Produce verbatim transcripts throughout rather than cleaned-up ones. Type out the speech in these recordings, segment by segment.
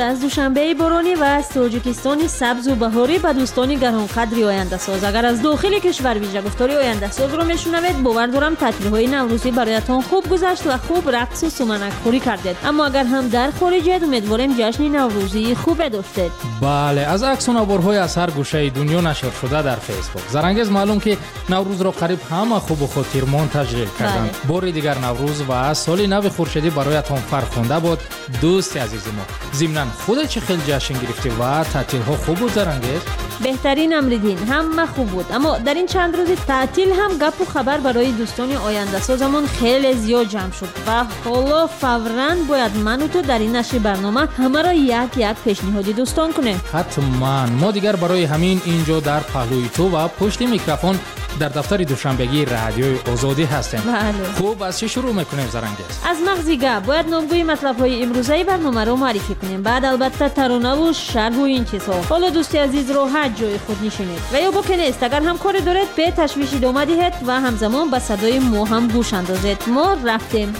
از دوشنبه بارانی و از تاجیکستان سبز و بهاری به دوستان گرانقدر آینده ساز. اگر از داخل کشور ویژه گفتاری آینده ساز رو میشنوید، باور دارم تعطیل‌های نوروزی برایتان خوب گذشت و خوب رقص و سمنک خوری کردید. اما اگر هم در خارجید، امیدواریم جشن نوروزی خوب داشتید. بله، از عکس و نوارهای از هر گوشه دنیا نشر شده در فیسبوک. زرنگیز معلوم که نوروز را قریب همه خوب و خاطرمان تجلیل کردند. بار دیگر نوروز و سال نو خورشیدی برایتان فرخنده بود دوست عزیز ما. ضمناً خودت چه خیلی جشن گرفتی و تعطیل‌ها خوب بود زرنگیز؟ بهترین امریدین، همه خوب بود. اما در این چند روز تعطیل هم گپ و خبر برای دوستان آینده سازمون خیلی زیاد جمع شد و حالا فوراً باید من و تو در این نشر برنامه همه را یک یک پیشنهادی دوستان کنیم. حتما. ما دیگر برای همین اینجا در پهلوی تو و پشت میکروفون در دفتر دوشنبگی رادیوی آزادی هستیم. بله. خوب از چی شروع میکنیم زرنگیز؟ از مغزی گپ باید نامگوی مطلب‌های امروزی برنامه رو معرفی کنیم. بعد البته ترانه و شرح و این چیزها. حالا دوستی عزیز رو هر جای خود نشینید و یا با کنیست اگر هم کاری دارید به تشویش ادامه دهید و همزمان به صدای ما هم گوش اندازید. ما رفتیم.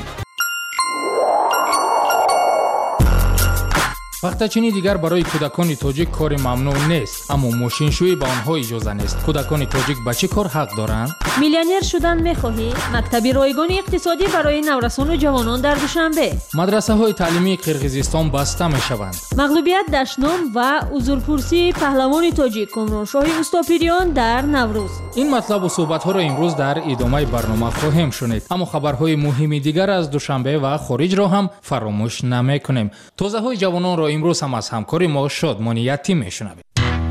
وقتچینی دیگر برای کودکان تاجیک کار ممنوع نیست، اما ماشینشویی به آنها اجازه نیست. کودکان تاجیک به چه کار حق دارند؟ میلیونر شدن می‌خواهی؟ مکتب رایگان اقتصادی برای نورسان و جوانان در دوشنبه. مدرسه های تعلیمی قرقیزستان بسته می‌شوند. مغلوبیت دشنام و حضورپرسی پهلوان تاجیک کامرانشاه اوستاپیریان در نوروز. این مطلب و صحبت‌ها را امروز در ادامه برنامه خواهیم شنید. اما خبرهای مهمی دیگر از دوشنبه و خارج را هم فراموش نمی‌کنیم. توضیح‌های جوانان را امروز هم از همکاری ما شادمانیتی میشنویم.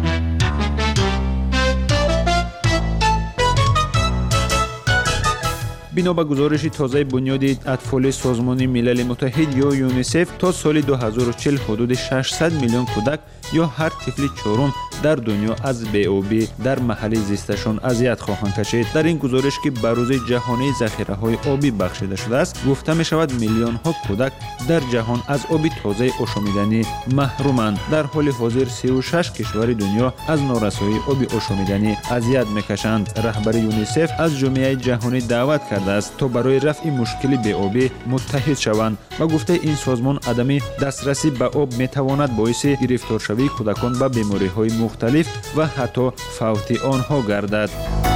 بنا به گزارش تازه بنیاد اطفال سازمان ملل متحد یا یونیسف تا سال دو هزار و چهل حدود ششصد میلیون کودک یا هر طفل چهارم در دنیا از بی‌آبی در محل زیستشان اذیت خواهند کشید. در این گزارش که به روز جهانی ذخیره‌های آبی بخشیده شده است، گفته می شود میلیون ها کودک در جهان از آب تازه آشامیدنی محرومند. در حال حاضر سی و شش کشور دنیا از نارسایی آب آشامیدنی اذیت میکشند. رهبر یونیسف از جامعه جهانی دعوت کرده است تا برای رفع مشکل بی‌آبی متحد شوند و گفته این سازمان عدم دسترسی به آب میتواند باعث گرفتارشوی کودکان به بیماری‌های مختلف و حتی فوت آنها گردد.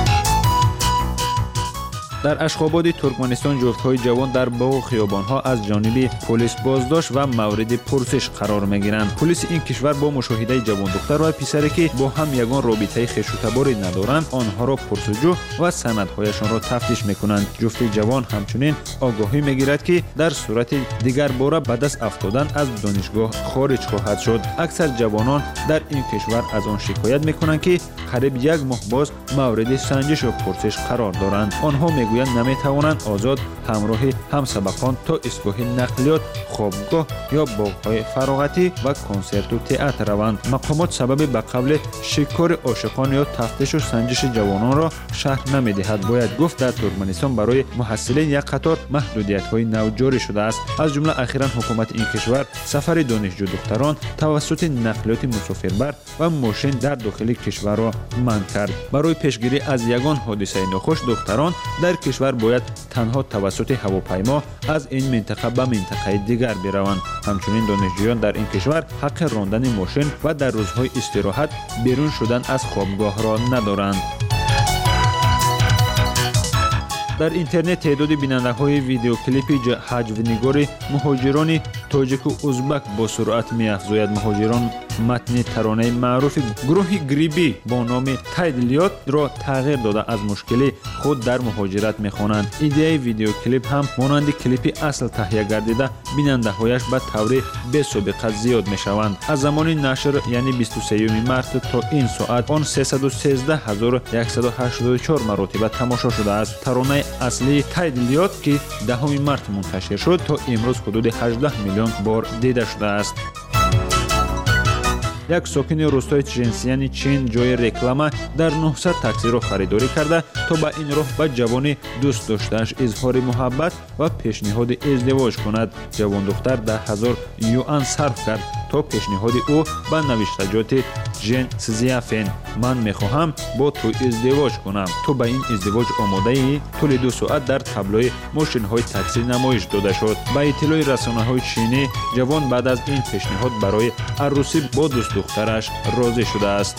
در اشخاباد ترکمنستان جفت‌های جوان در باغ و خیابان‌ها از جانب پلیس بازداشت و مورد پرسش قرار می‌گیرند. پلیس این کشور با مشاهده جوان دختر و پسری که با هم یگان رابطه خوش‌تباری ندارند، آنها را پرسجو و سندهایشان را تفتیش می‌کنند. جفت جوان همچنین آگاهی می‌گیرد که در صورت دیگر باره به دست افتادن از دانشگاه خارج خواهد شد. اکثر جوانان در این کشور از آن شکایت می‌کنند که قریب یک ماه باز مورد سنجش و پرسش قرار دارند. آنها می‌گویند نمی‌توانند آزاد همراه همسبقان تا ایستگاه نقلیات، خوابگاه یا باغ‌های فراغتی و کنسرت و تئاتر روند. مقامات سبب به قبل شکار عاشقان یا تفتیش و سنجش جوانان را شرح نمی‌دهد. باید گفت در ترکمنستان برای محصلین یک قطار محدودیت‌های نو جاری شده است. از جمله اخیراً حکومت این کشور سفر دانشجو دختران توسط نقلیات مسافربر و ماشین در داخل کشور را منع کرد. برای پیشگیری از یگان حادثه ناخوش، دختران در کشور باید تنها توسط هواپیما از این منطقه به منطقه دیگر بروند. همچنین دانشجویان در این کشور حق راندن ماشین و در روزهای استراحت بیرون شدن از خوابگاه را ندارند. در اینترنت تعداد بیننده‌های ویدیو کلیپ حجو‌نگار مهاجران تاجیک و ازبک با سرعت می‌افزاید. مهاجران متن ترانه معروف گروه گریبی با نام تایدلیات را تغییر داده از مشکل خود در مهاجرت می‌خوانند. ایده ویدیو کلیپ هم مانند کلیپ اصل تهیه گردیده بیننده‌هایش به طور بی‌سابقه زیاد می‌شوند. از زمان نشر یعنی بیست و سوم مارس تا این ساعت آن سیصد و سیزده هزار و صد و هشتاد و چهار مرتبه تماشا شده است. ترانه اصلی تایدلیات که دهم مارس منتشر شد تا امروز حدود هجده میلیون بار دیده شده است. یک ساکن روستای چنسیان چین جای رکلامه در نهصد تاکسی را خریداری کرده تا به این راه به جوان دوست داشته‌اش اظهار محبت و پیشنهاد ازدواج کند. جوان دختر ده هزار یوان صرف کرد то пешниҳоди ӯ ба навиштаҷоти Жен Сзяфен ман мехоҳам бо ту издивоҷ кунам. Ту ба ин издивоҷ омодаӣ? Тӯли ду соат дар таблои мошинҳои таксӣ намоиш дода шуд. Ба иттилои расонаҳои чинӣ, ҷавон баъд аз ин пешниҳод барои арӯсӣ бо дӯстдухтараш розӣ шудааст.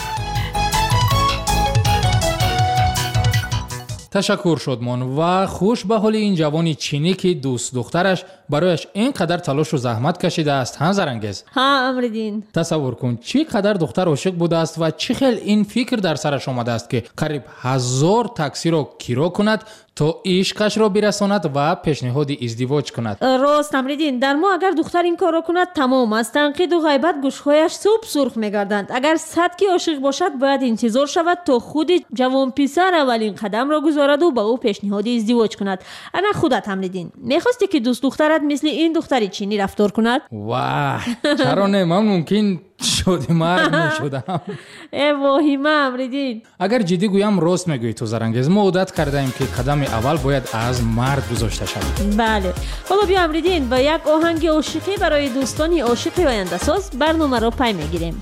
ташаккур шодмон ва хуш ба ҳоли ин ҷавони чинӣ ки дӯст духтараш барояш ин қадар талошу заҳмат кашидааст. ҳа Зарангез? ҳа Амриддин. тасаввур кун чӣ қадар духтар ошиқ будааст ва чӣ хел ин фикр дар сараш омадааст ки қариб ҳазор таксиро киро кунад то ишқашро бирасонад ва пешниҳоди издивоҷ кунад. рост Амриддин, дар мо агар духтар ин корро кунад тамом аз танқиду ғайбат гӯшҳояш суб сурх мегарданд. агар садки ошиқ бошад бояд интизор шавад то худи ҷавонписар аввалин қадамро гузораду ба ӯ пешниҳоди издивоҷ кунад. ана худат Амриддин мехости ки дӯст духтарат мисли ин духтари чинӣ рафтор кунад? ваҳ чаро не, ман мумкин шоди марг мешудам. э воҳима Амриддин. агар ҷиддӣ гӯям рост мегӯӣ ту Зарангез. мо одат кардаем ки қадами аввал бояд аз мард гузошта шавад. бале ҳоло биё Амриддин ба як оҳанги ошиқӣ барои дӯстони ошиқи ояндасоз барномаро пай мегирем.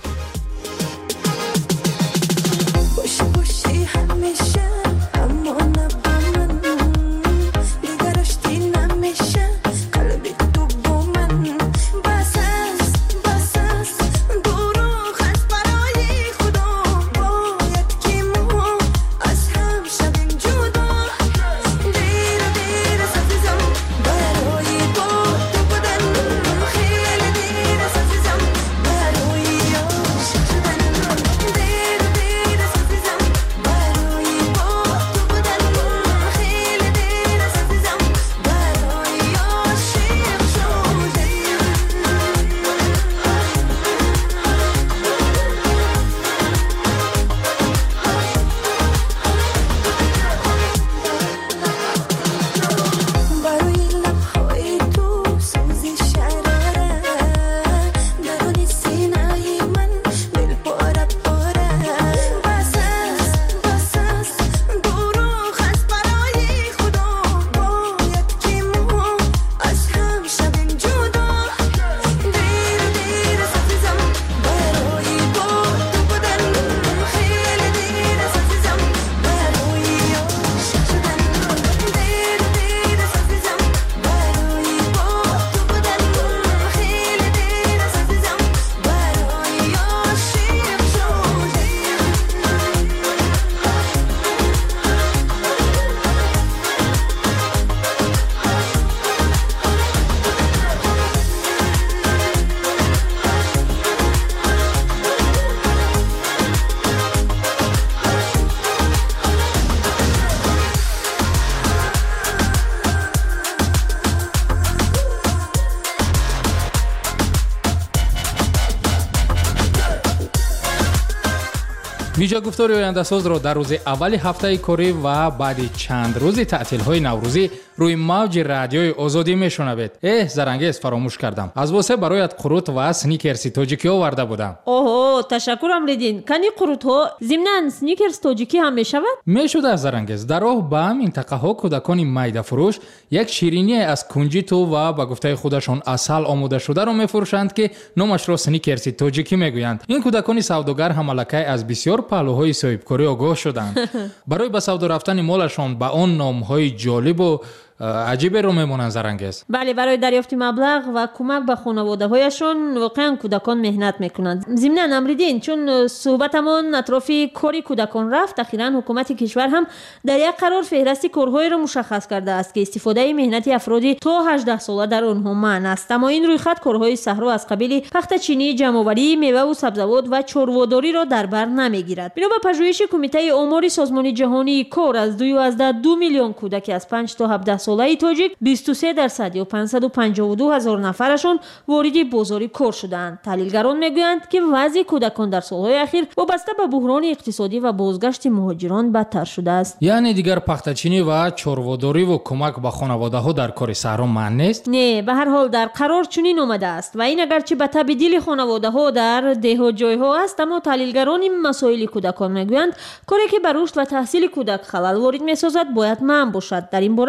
виҷагуфтори ояндасозро дар рӯзи аввали ҳафтаи корӣ ва баъди чанд рӯзи таътилҳои наврӯзӣ рӯи мавҷи радиои озодӣ мешунавед. эҳ Зарангез, фаромӯш кардам. аз восе бароят қурут ва сникерси тоҷикӣ оварда будам. оҳо ташаккур Амриддин. кани қурутҳо зимнан сникерс тоҷикӣ ҳам мешавад? мешуда Зарангез. дар роҳ ба минтақаҳо кӯдакони майдафурӯш як шириние аз кунҷиту ва ба гуфтаи худашон асал омодашударо мефурӯшанд ки номашро сникерси тоҷикӣ мегӯянд. ин кӯдакони савдогар ҳам аллакай аз бисёр паҳлӯҳои соҳибкорӣ огоҳ шуданд. барои ба савдо рафтани молашон ба он номҳои ҷолибу аҷиберо мемонанд Зарангез. бале барои дарёфти маблағ ва кӯмак ба хонаводаҳояшон воқеан кӯдакон меҳнат мекунанд. зимнан Амриддин, чун суҳбатамон атрофи кори кӯдакон рафт, ахиран ҳукумати кишвар ҳам дар як қарор феҳристи корҳоеро мушаххас кардааст ки истифодаи меҳнати афроди то ҳаждаҳ сола дар онҳо маън аст. аммо ин рӯйхат корҳои саҳро аз қабили пахтачинӣ, ҷамъоварии меваву сабзавот ва чорводориро дар бар намегирад. бино ба пажӯҳиши кумитаи омори созмони ҷаҳонии кор аз дуюздаҳ ду миллион кӯдаки аз панҷ то ҳабдаҳ солаи тоҷик бисту се дарсад ё панҷсаду панҷоҳу ду ҳазор нафарашон вориди бозори кор шуданд. таҳлилгарон мегӯянд ки вазъи кӯдакон дар солҳои ахир вобаста ба буҳрони иқтисодӣ ва бозгашти муҳоҷирон бадтар шудааст. яъне дигар пахтачинӣ ва чорводориву кӯмак ба хонаводаҳо дар кори саҳро маън нест? не, ба ҳар ҳол дар қарор чунин омадааст ва ин агарчи ба таби дили хонаводаҳо дар деҳотҷойҳо аст, аммо таҳлилгарони масоили кӯдакон мегӯянд коре ки ба рушд ва таҳсили кӯдак халал ворид месозад бояд маън бошад. дар ин бора ҳамкорам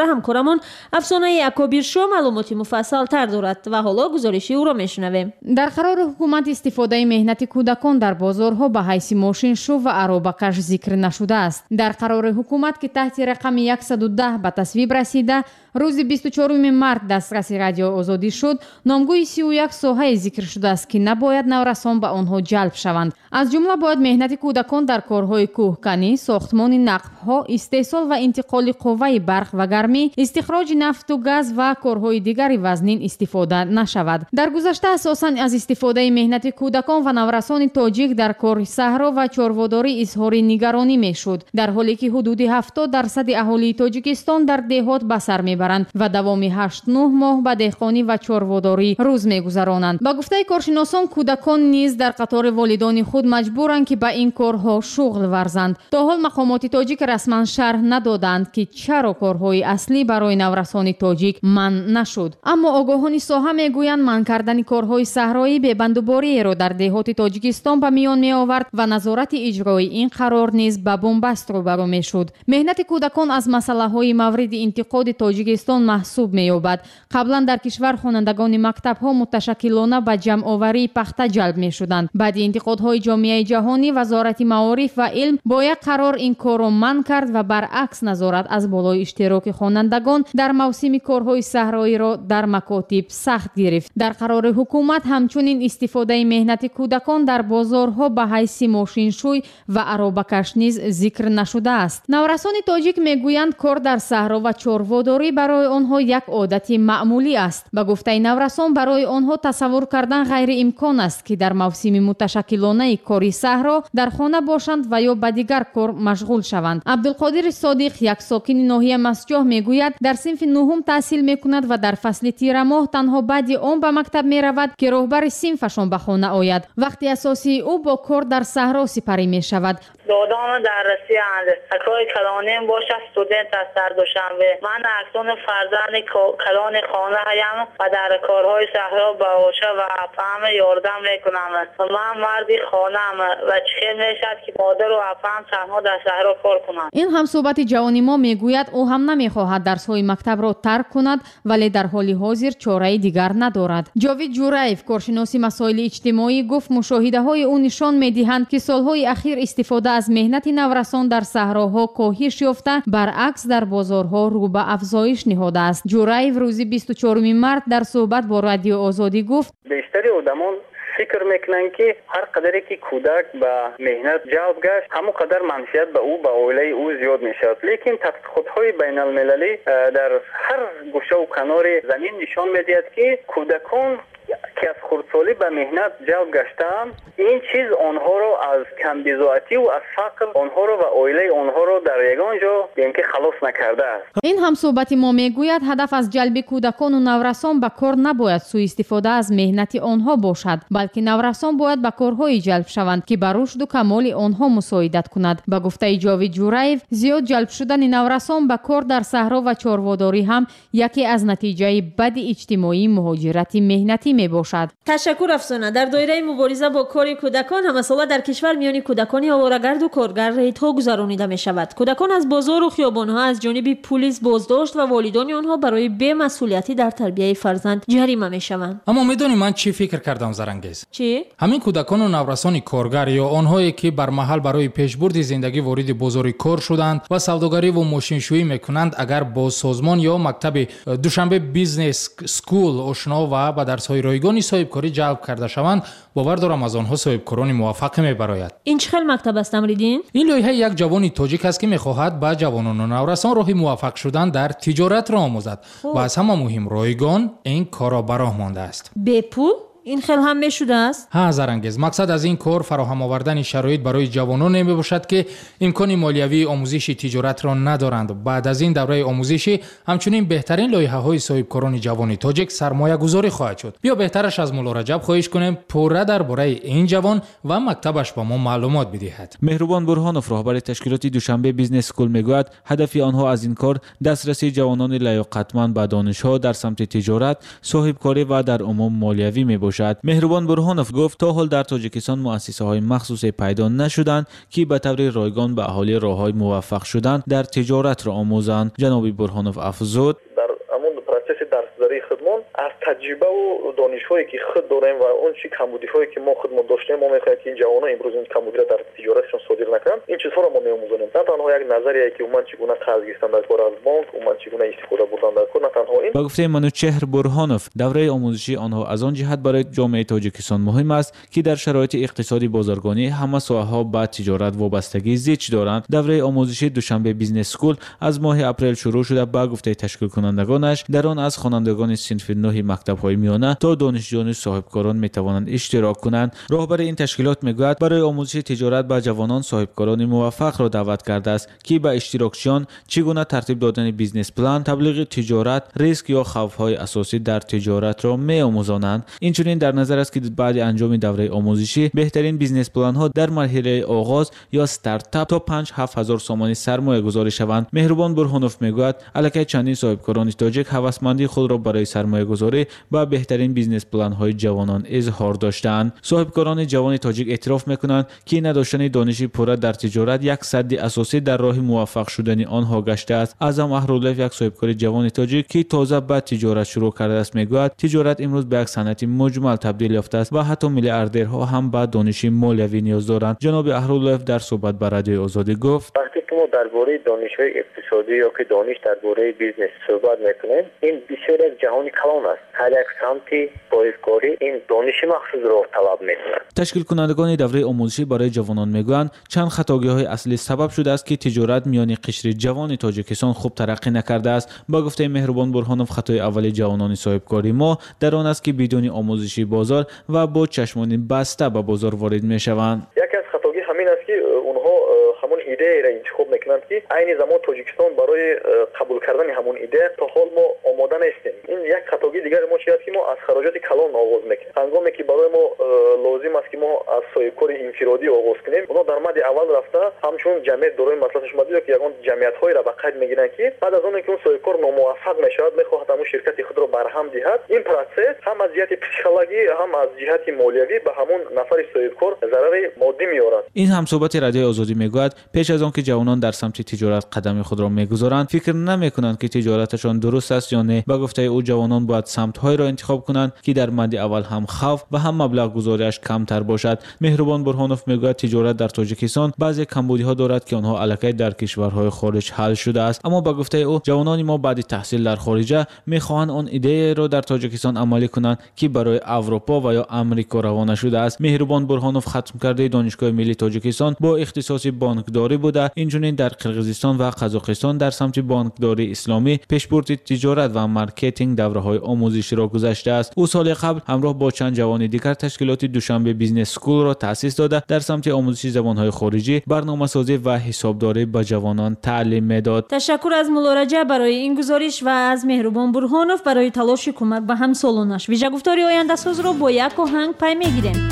همان افسانه اکابیر شو معلوماتی مفصل تر دارد و حالا گزارشی او را میشنویم. در قرار حکومت استفاده مهنت کودکان در بازارها به حیث ماشین شو و عرابکش ذکر نشده است. در قرار حکومت که تحت رقم صد و ده به تصویب رسیده، روز بیست و چهارم مارس دسترسی رادیو آزادی شد. نامگوی سی و یک ساحه ذکر شده است که نباید نورسان به آنها جلب شوند. از جمله باید مهنت کودکان در کارهای کوهکنی، ساختمان نقب‌ها، استحصال و انتقال قوه برق و گرمی، استخراج نفت و گاز و کارهای دیگر وزنین استفاده نشود. در گذشته اساساً از استفاده مهنت کودکان و نورسان تاجیک در کار صحرا و چاره‌واداری اظهار نگرانی میشد، در حالی که حدود هفتاد درصد اهالی تاجیکستان در دهات به سر میبرند و دوام هشت نه ماه به دهقانی و چاره‌واداری روز میگذرانند. با گفته کارشناسان، کودکان نیز در قطار والدان خود مجبورند که به این کارها شغل ورزند. تا حال مقامات تاجیک رسما شرح ندادند که چرا کارهای اصلی برای نورسان تاجیک منع نشد. اما آگاهان ساحه میگویند منع کردن کارهای صحرایی به بندوباری را در دهات تاجیکستان به میان می آورد و نظارت اجرای این قرار نیز به بنبست روبرو میشد. مهنت کودکان از مسئله های مورد انتقاد تاجیکستان محسوب می‌یابد. قبلا در کشور خوانندگان مکتب‌ها متشکلانه به جمع آوری پخته جلب می‌شدند. بعد انتقادهای جامعه جهانی، وزارت معارف و علم با یک قرار این کار را منع کرد و برعکس نظارت از بالای اشتراک خوانندگان در موسم کارهای صحرایی را در مکاتب سخت گرفت. در قرار حکومت همچنین استفاده مهنت کودکان در بازارها به حیث ماشینشوی و عرابکش نیز ذکر نشده است. نورسان تاجیک میگویند کار در صحرا و چاره‌واداری برای آنها یک عادت معمولی است. به گفته نورسان، برای آنها تصور کردن غیر امکان است که در موسم متشکلانه کاری صحرا در خانه باشند و یا به دیگر کار مشغول شوند. عبدالقادر صادق، یک ساکن ناحیه مسجح، میگوید در صنف نهم تحصیل میکند و در فصل تیر ماه تنها بعد آن به مکتب میرود که راهبر صنفشان به خانه آید. وقتی اساسی او با کار در صحرا سپری میشود. دادام درسی اند اکرای کلانیم باشه استودنت از سردوشنبه. من اکنون فرزند کلان خانه هایم و در کارهای صحرا باشه و اپام یاردم میکنم. من مردی خانم و چه میشد که مادر و اپام تنها در صحرا کار کنند. این هم صحبت جوانی ما میگوید او هم نمیخواهد درس‌های مکتب را ترک کند، ولی در حال حاضر چاره دیگر ندارد. جاوید جورایف، کارشناس مسائل اجتماعی، گفت مشاهده‌های او نشان می‌دهند که سال‌های اخیر استفاده از مهنت نورسان در صحراها کاهش یافته، برعکس در بازارها رو به افزایش نهاده است. جورایف روز بیست و چهارم مارس در صحبت با رادیو آزادی گفت بیشتری آدمان فکر میکنن که هر قدری که کودک به مهنت جلب گشت همون قدر منفعت به او به عائله او زیاد میشد. لیکن تحقیقات‌های بین المللی در هر گوشه و کنار زمین نشان میدهد که کودکان که از خردسالی به مهنت جلب گشتند، این چیز آنها را از کمبزاعتی و از فقر آنها را و عائله آنها را در یگان جا اینکه خلاص نکرده است. این هم صحبت ما میگوید هدف از جلب کودکان و نورسان به کار نباید سوء استفاده از مهنت آنها باشد، بلکه نورسان باید به کارهای جلب شوند که بر رشد و کمال آنها مساعدت کند. به گفته جاوید جورایف، زیاد جلب شدن نورسان به کار در صحرا و چاره‌واداری هم یکی از نتیجه بد اجتماعی مهاجرت مهنتی می باشد. تشکر افسانه. در دایره مبارزه با کار کودکان همساله در کشور میان کودکان آواره‌گرد و کارگر ریت‌ها گذرانیده می شود. کودکان از بازار و خیابان‌ها از جانب پلیس بازداشت و والدان آنها برای بی‌مسئولیتی در تربیت فرزند جریمه می شوند. اما میدونی من چی فکر کردم زرنگیز؟ چی؟ همین کودکان و نورسان کارگر یا آنهایی که بر محل برای پیشبرد زندگی وارد بازار کار شدند و سوداگری و ماشینشویی میکنند، اگر با سازمان یا مکتب دوشنبه بیزنس سکول آشنا و با درس‌های رایگان صاحبکاری جلب کرده شوند، باور دارم از آنها صاحبکاران موفق میبراید. این چه خیل مکتب است امریدین؟ این لایحه یک جوانی تاجیک است که میخواهد با جوانان و نورسان راه موفق شدن در تجارت را آموزد و از همه مهم رایگان این کار را به راه مانده است. به پول؟ این خیلی هم میشده است؟ ها زرنگیز، مقصد از این کار فراهم آوردن شرایط برای جوانان می باشد که امکان مالیوی آموزش تجارت را ندارند. بعد از این دوره آموزشی همچنین بهترین لایحه های صاحبکاران جوان تاجیک سرمایه گذاری خواهد شد. بیا بهترش از مولا رجب خواهش کنیم پوره درباره این جوان و مکتبش به ما معلومات بدهد. مهربان برهانوف، رهبر تشکیلات دوشنبه بیزنس اسکول، میگوید هدف آنها از این کار دسترسی جوانان لیاقتمند به دانش‌ها در سمت تجارت، صاحبکاری و در عموم مالیوی می باشد. مهربان برهانوف گفت تا حال در تاجیکستان مؤسسه‌های مخصوص پیدا نشدند که به طور رایگان به اهالی راه‌های موفق شدن در تجارت را آموزند. جناب برهانوف افزود: به تجربه و دانش‌هایی که خود داریم و اون چی کمبودی‌هایی که ما خودمون داشتیم ما می‌خوایم که این جوانان امروز این کمبودی را در تجارتشون صادر نکنن. این چیزها را ما می‌آموزونیم. نه تنها یک نظریه که اومد چگونه قرض گرفتن در کار از بانک، اومد چگونه استفاده بردن در کار، نه تنها این. با گفته منوچهر برهانوف دوره آموزشی آنها از آن جهت برای جامعه تاجیکستان مهم است که در شرایط اقتصادی بازرگانی همه ساحه‌ها به تجارت وابستگی زیاد دارند. دوره آموزشی دوشنبه بیزنس اسکول از ماه اپریل شروع شده. با گفته تشکیل کنندگانش در آن از خوانندگان صنف نه مکتب‌های میانه تا دانشجویان صاحبکاران میتوانند اشتراک کنند. راهبر این تشکیلات میگوید برای آموزش تجارت به جوانان صاحبکاران موفق را دعوت کرده است که به اشتراکشان چگونه ترتیب دادن بیزنس پلان، تبلیغ تجارت، ریسک یا خوف‌های اساسی در تجارت را می‌آموزانند. اینچنین در نظر است که بعد انجام دوره آموزشی بهترین بیزنس پلان‌ها در مرحله آغاز یا استارتاپ تا پنج هفت هزار سومانی سرمایه گذاری شوند. مهربان برهانوف میگوید الکی چندین صاحبکاران تاجیک هوسمندی خود را برای سرمایه گذاری با بهترین بیزنس پلان های جوانان اظهار داشتند. صاحبکاران جوان تاجیک اعتراف میکنند که نداشتن دانش پوره در تجارت یک سد اساسی در راه موفق شدن آنها گشته است. اعظم احرالله یک صاحبکار جوان تاجیک که تازه به تجارت شروع کرده است میگوید تجارت امروز به یک صنعت مجمل تبدیل یافته است و حتی میلیاردرها هم به دانش مالیوی نیاز دارند. جناب احرالله در صحبت با رادیو آزادی گفت وقتی که ما درباره دانش‌های اقتصادی یا که دانش درباره بیزنس صحبت میکنیم این بسیار از جهانی کلان است. هر یک سمتی بازیگری این دانش مخصوص را طلب میکنند. تشکیل کنندگان دوره آموزشی برای جوانان میگویند چند خطاگی‌های اصلی سبب شده است که تجارت میان قشر جوان تاجیکستان خوب ترقی نکرده است. با گفته مهربان برهانوف خطای اولی جوانان صاحبکاری ما در آن است که بدون آموزشی بازار و با چشمانی بسته به بازار وارد میشوند. یکی از خطاگی همین است که اونها همون ایده را انتخاب میکنند که عین زمان تاجیکستان برای قبول کردن همون ایده تا حال ما آماده نیستیم. این یک خطاگی دیگر ما چیه که ما از خراجات کلان آغاز میکنیم. هنگامی که برای ما لازم است که ما از صاحبکار انفرادی آغاز کنیم اونها در مد اول رفته همچون جمعیت دارای مصلحتش مدید که یگان جمعیت‌های را به قید میگیرن که بعد از اون که اون صاحبکار ناموفق میشود میخواهد همون شرکت خود را برهم دهد. این پروسس هم از جهت پسیکولوژی هم از جهت مالیوی به همون نفر صاحبکار ضرر مادی میارد. این هم صحبت رادیو آزادی میگوید پیش از آن که جوانان در سمت تجارت قدم خود را میگذارند فکر نمیکنند که تجارتشان درست است یا نه. با گفته او جوانان باید سمت‌های را انتخاب کنند که در مد اول هم خوف و هم مبلغ گذاریش کمتر باشد. مهربان برهانوف میگوید تجارت در تاجیکستان بعضی کمبودی‌ها دارد که آنها الکی در کشورهای خارج حل شده است. اما با گفته او جوانان ما بعد تحصیل در خارج میخواهند آن ایده را در تاجیکستان عملی کنند که برای اروپا و یا آمریکا روانه شده است. مهربان برهانوف ختم کرده دانشگاه ملی تاجیکستان با اختصاص بانکداری بوده. اینجوری در قرقیزستان و قزاقستان در سمت بانکداری اسلامی پیشبرد تجارت و مارکتینگ دوره‌های آموزشی را گذاشته است. او سال قبل همراه با چند جوان دیگر تشکیلات دوشنبه بیزنس اسکول را تأسیس داده در سمت آموزش زبان‌های خارجی، برنامه‌سازی و حسابداری به جوانان تعلیم میداد. تشکر از ملاحظه برای این گزارش و از مهربان برهانوف برای تلاش کمک به همسالانش. ویژه گفتاری آینده ساز را با یک آهنگ پی میگیریم.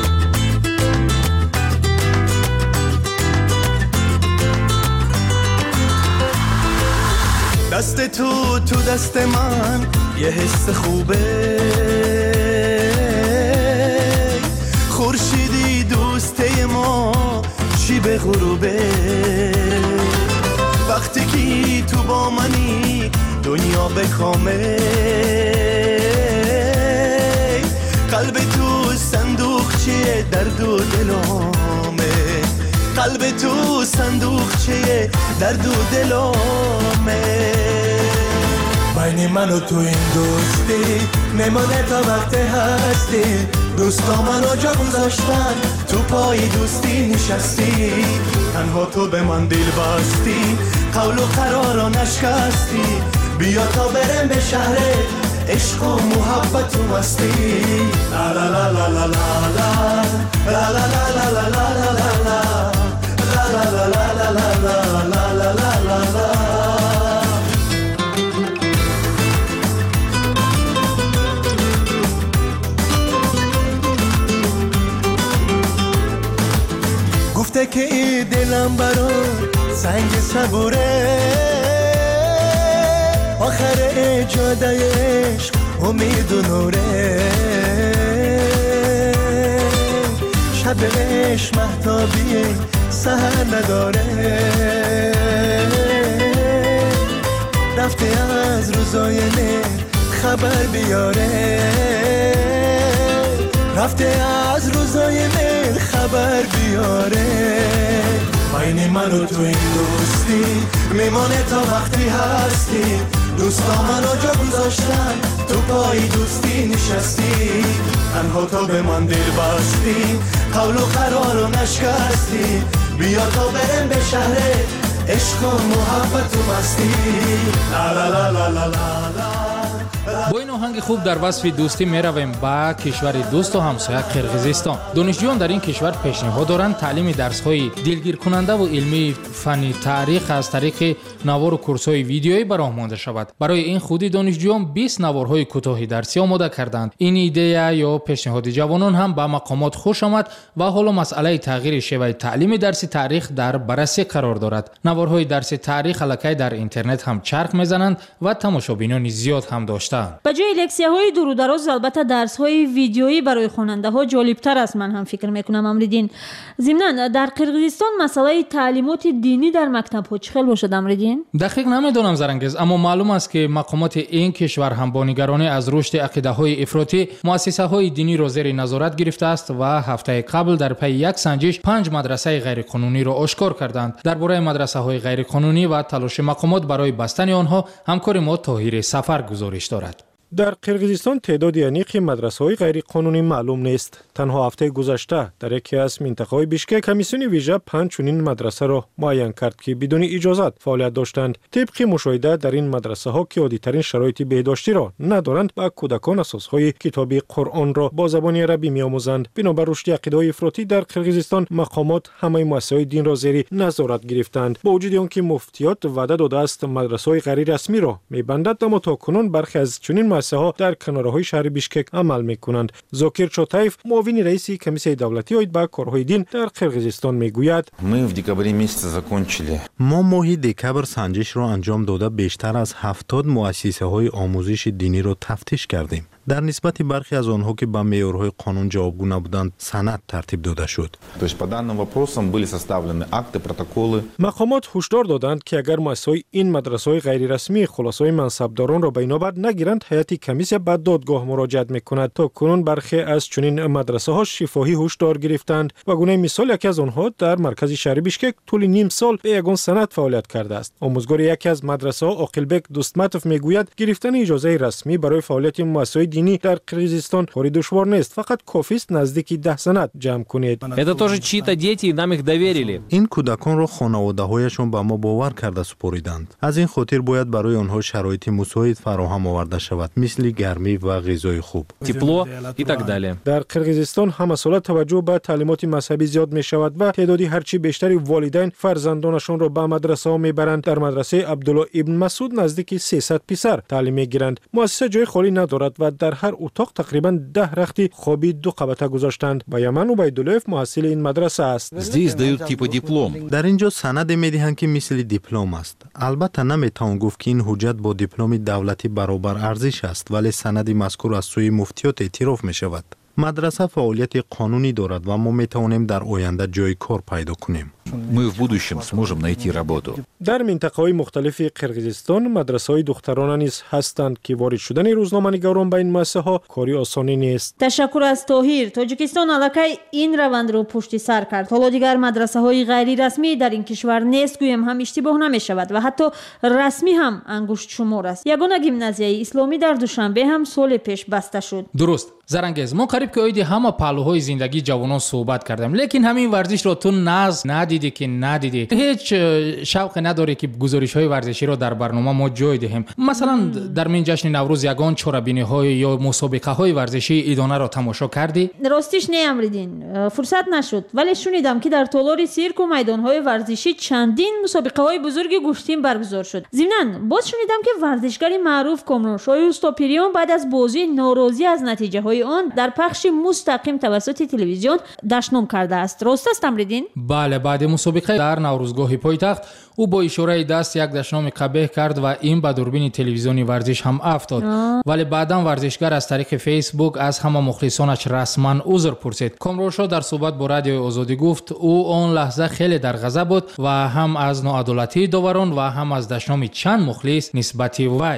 دست تو تو دست من یه حس خوبه، خورشیدی دوسته ما چی به غروبه، وقتی که تو با منی دنیا به کامه، قلب تو صندوقچه درد و دلامه، قلب تو صندوقچه درد و دلامه، بین من و تو این دوستی نمانه تا وقت هستی، دوستا منو جا گذاشتن تو پای دوستی نشستی، تنها تو به من دل بستی، قول و قرارا نشکستی، بیا تا برم به شهر عشق و محبت و مستی، لا لا لا لا لا لا لا لا لا لا لا لا لا لا لا لا. گفته که این دلم برای سنگ صبوره، آخر جاده عشق امید و نوره، شب عشق مهتابی سهر نداره، رفته از روزای نه خبر بیاره رفته از روزای میل خبر بیاره بین من و تو این دوستی میمانه تا وقتی هستی دوستا منو جا گذاشتن تو پای دوستی نشستی تنها تا به من دل بستی قول و قرار رو نشکستی بیا تا برم به شهر عشق و محبت و مستی لا لا لا لا لا لا. با این آهنگ خوب در وصف دوستی می رویم با کشور دوست و همسایه قرقیزستان. دانشجویان در این کشور پیشنهاد دارند تعلیم درس‌های دلگیر کننده و علمی فنی تاریخ از طریق نوار و کورس‌های ویدیویی به راه مانده شود. برای این خودی دانشجویان بیست نوارهای کوتاه درسی آماده کردند. این ایده یا پیشنهاد جوانان هم به مقامات خوش آمد و حالا مسئله تغییر شیوه تعلیم درسی تاریخ در بررسی قرار دارد. نوارهای درسی تاریخ الکی در اینترنت هم چرخ میزنند و تماشابینان زیاد هم داشتند. به جای لکسیه‌های دور و دراز البته درس‌های ویدیویی برای خواننده‌ها جالب‌تر است من هم فکر می‌کنم امریدین. ضمناً در قرقیزستان مسئله تعلیمات دینی در مکتب‌ها چخیل باشد امریدین؟ دقیق نمیدونم زرنگز، اما معلوم است که مقامات این کشور هم با نگرانی از رشد عقیده‌های افراطی مؤسسه‌های دینی را زیر نظارت گرفته است و هفته قبل در پی یک سنجش پنج مدرسه غیرقانونی را آشکار کردند. درباره مدرسه‌های غیرقانونی و تلاش مقامات برای بستن آنها همکار ما طاهر سفر گزارش دارد. در قرقیزستان تعداد انیق مدرسه‌های غیرقانونی معلوم نیست. تنها هفته گذشته در یکی از منطقه‌های بیشکک کمیسیون ویژه پنج چنین مدرسه را معین کرد که بدون اجازت فعالیت داشتند. طبق مشاهده در این مدرسه‌ها که عادی‌ترین شرایط بهداشتی را ندارند و کودکان اساس‌های کتاب قرآن را با زبان عربی می‌آموزند. بنابر رشد عقیده‌های افراطی در قرقیزستان مقامات همه مؤسسه‌های دین را زیر نظارت گرفتند. با وجود آنکه مفتیات وعده داده است مدرسه‌های غیر رسمی را می‌بندد، اما تاکنون برخی از چنین ها در کنارهای شهر بیشکک عمل میکنند. زاکر چاتایف معاون رئیس کمیسیون دولتی اید به کارهای دین در قرقیزستان میگوید ما ماه دکبر سنجش را انجام داده بیشتر از هفتاد مؤسسه های آموزش دینی را تفتیش کردیم. در نسبت برخی از آنها که به معیارهای قانون جوابگو نبودند سند ترتیب داده شد. مقامات هشدار دادند که اگر مؤسسه‌های این مدرسه‌های غیر رسمی خلاصه‌های منصبداران را به نوبت نگیرند هیئت کمیسیون به دادگاه مراجعه می‌کند. تا کنون برخی از چنین مدرسه‌ها شفاهی هشدار گرفتند و گونه مثال یکی از آنها در مرکز شهر بیشکک طول نیم سال به یگان سند فعالیت کرده است. آموزگار یکی از مدرسه‌ها عاقلبک دوستمتوف میگوید گرفتن اجازه رسمی برای فعالیت مؤسسه‌های دینی در قرقیزستان کاری دشوار نیست، فقط کافی است نزدیک ده سند جمع کنید. Это тоже чьи-то дети, и нам их доверили. این کودکان را خانواده‌هایشان به ما باور کرده سپردند. از این خاطر باید برای آنها شرایط مساعد فراهم آورده شود، مثل گرمی و غذای خوب. Тепло и так далее. در قرقیزستان هم سال توجه به تعلیمات مذهبی زیاد می شود و تعدادی هرچی بیشتری والدین فرزندانشان را به مدرسه ها میبرند. در مدرسه عبدالله ابن مسعود نزدیک سیصد پسر تعلیم میگیرند. مؤسسه جای خالی ندارد و در هر اتاق تقریبا ده رختی خوابی دو قبطه گذاشتند. بیامن عبیداللهف محصل این مدرسه است. Здесь дают типа диплом. در اینجا سند میدهند که مثل دیپلم است. البته نمیتوان گفت که این حجت با دیپلم دولتی برابر ارزش است، ولی سند مذکور از سوی مفتیات اعتراف می شود. مدرسه فعالیت قانونی دارد و ما می توانیم در آینده جای کار پیدا کنیم. Мы в будущем сможем найти работу. در منطقه‌های مختلف قرقیزستان مدرسه‌های دخترانه نیز هستند که وارد شدن روزنامه‌نگاران به این مؤسسه‌ها کاری آسانی نیست. تشکر از طاهر. تاجیکستان الکی این روند رو پشت سر کرد. حالا دیگر مدرسه‌های غیر رسمی در این کشور نیست، گویم هم اشتباه نمی‌شود و حتی رسمی هم انگشت شمار است. یگانه گیمنازیای اسلامی در دوشنبه هم سال پیش بسته شد. درست. زرنگز ما قریب که اوید همه پهلوهای زندگی جوانان صحبت کردیم، لیکن همین ورزش رو تو ناز ندیدی که ندیدی، هیچ شوق نداری که گزارش های ورزشی رو در برنامه ما جای دهیم. مثلا در من جشن نوروز یگان چاره‌بینی های یا مسابقه های ورزشی ادانه رو تماشا کردی؟ راستش نیامریدین، فرصت نشد، ولی شنیدم که در تالار سیرک و میدان های ورزشی چندین مسابقه های بزرگ گوشتین برگزار شد. ضمناً باز شنیدم که ورزشکاری معروف کامرانشاه اوستاپیریان بعد از بازی ناراضی از نتیجه های آن در پخش مستقیم توسط تلویزیون دشنام کرده است. راست است امریدین؟ بله، بعد مسابقه در نوروزگاه پایتخت او با اشاره دست یک دشنام قبیح کرد و این به دوربین تلویزیونی ورزش هم افتاد. آه. ولی بعداً ورزشگر از طریق فیسبوک از همه مخلصانش رسما عذر پرسید. کامرانشاه در صحبت با رادیو آزادی گفت او آن لحظه خیلی در غضب بود و هم از ناعدالتی داوران و هم از دشنام چند مخلص نسبت وی.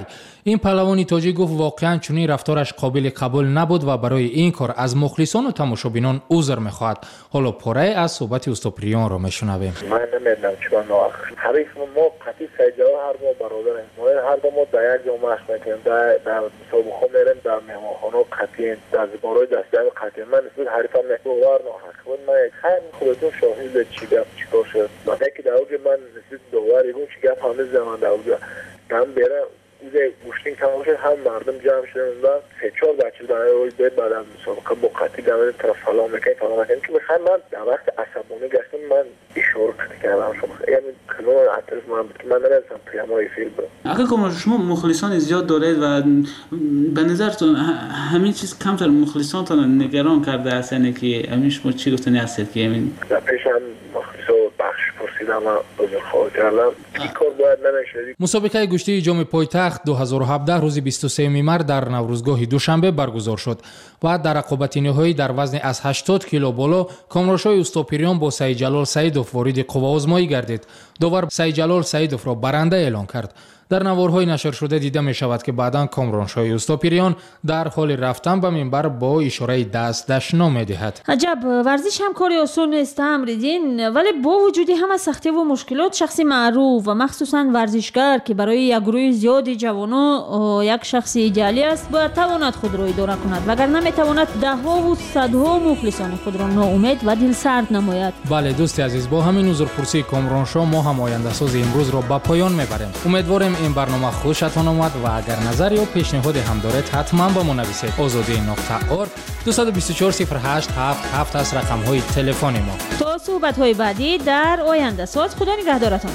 این پهلوانی تاجیک گفت واقعا چنین رفتارش قابل قبول نبود و برای این کار از مخلصان و تماشابینان عذر میخواهد. حالا پاره از صحبت استوپریان را میشنویم. من نمیدونم چون حریف ما قطعی سجا هر ما برادریم. ما هر دو ما در یک جا مشق میکنیم. در در مسابقه میریم، در مهمانخانه قطعی در زبارای دستیابی قطعی. من نسبت حریفم نگوار ناحق بود. من یک خیلی خودتون شاهد چی گپ چیکار شد. وقتی که در اوج من نسبت دواری بود چی گپ همه زمان در اوج دم بره اوزه گوشتین کم شد، هم مردم جمع شدن و سه چهار بچه برای روی بید بعد از مسابقه با قطعی دمه طرف سلام میکنیم سلام میکنیم که بخیر من در وقت عصبانی گشتم من اشاره کردم شما یعنی کلمه عطرز من بود که من نمیدونم پیامای فیلم بود. آقا کامران شما مخلصان زیاد دارید و به نظرتون همین چیز کمتر مخلصانتان نگران کرده هستن که همین شما چی گفتنی هستید که همین در پیش هم مخلصا بخش پرسیدم و بزرگ خواهد کردم این کار باید نمیشه. مسابقه گشتی جام پایتخت دو هزار و هفده روز بیست و سوم مارس در نوروزگاه دوشنبه برگزار شد و در رقابت نهایی در وزن از هشتاد کیلو بالا کامرانشاه استوپریان با سعید جلال سعیدوف وارد قوا آزمایی گردید. داور سعید جلال سعیدوف را برنده اعلام کرد. در نوارهای نشر شده دیده می شود که بعداً کامرانشاه استوپریان در حال رفتن به منبر با اشاره دست دشنا می دهد. عجب، ورزش هم کاری آسان نیست امریدین، ولی با وجود همه سختی و مشکلات شخصی معروف و مخصوصاً ورزشگر که برای یک گروه زیادی جوانان یک شخص ایدئالی است باید تواند خود را اداره کند، وگرنه می تواند ده ها و صدها مخلصان خود را ناامید و دلسرد نماید. بله دوستی عزیز، با همین حضورپرسی کامرانشاه ما هم آینده ساز امروز را به پایان میبریم. امیدواریم این برنامه خوشتان آمد و اگر نظر یا پیشنهادی هم دارید حتما با ما نویسید. آزادی نقطه اورگ دو دو چهار صفر هشت هفت هفت است رقم های تلفن ما. تا صحبت های بعدی در آینده ساز، خدا نگهدارتان.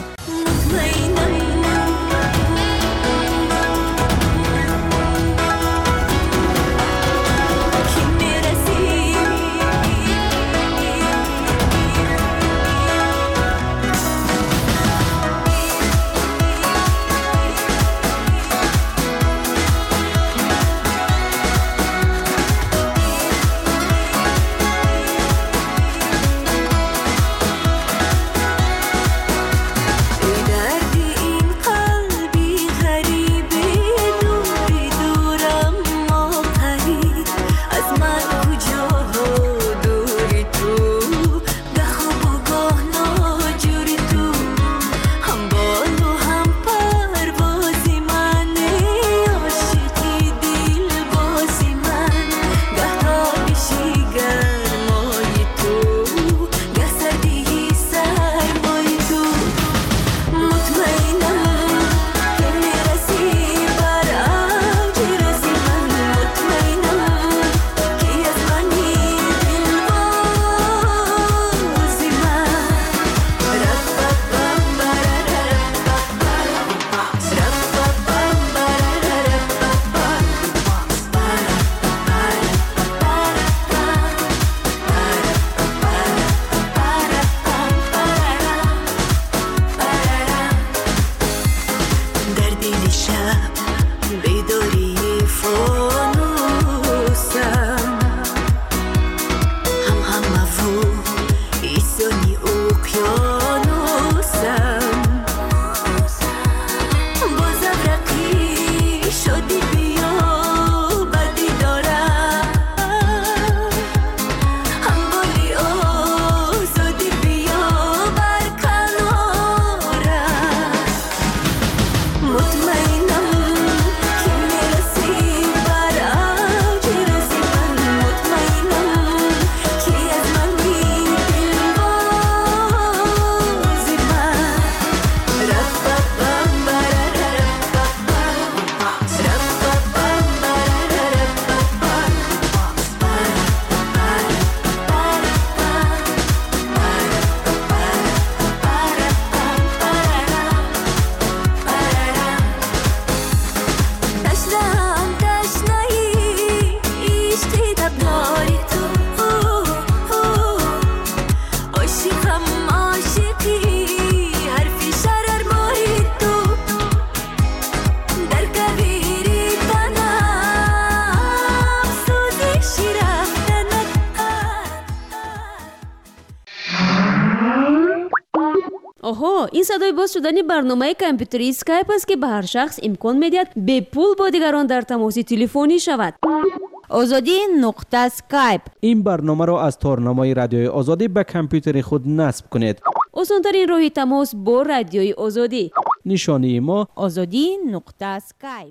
آها، این صدای باز شدن برنامه کامپیوتری اسکایپ است که به هر شخص امکان میدهد به پول با دیگران در تماس تلفنی شود. آزادی نقطه اسکایپ. این برنامه را از تارنمای رادیوی آزادی به کامپیوتر خود نصب کنید. آسان‌ترین راه تماس با رادیوی آزادی. نشانی ما آزادی نقطه اسکایپ.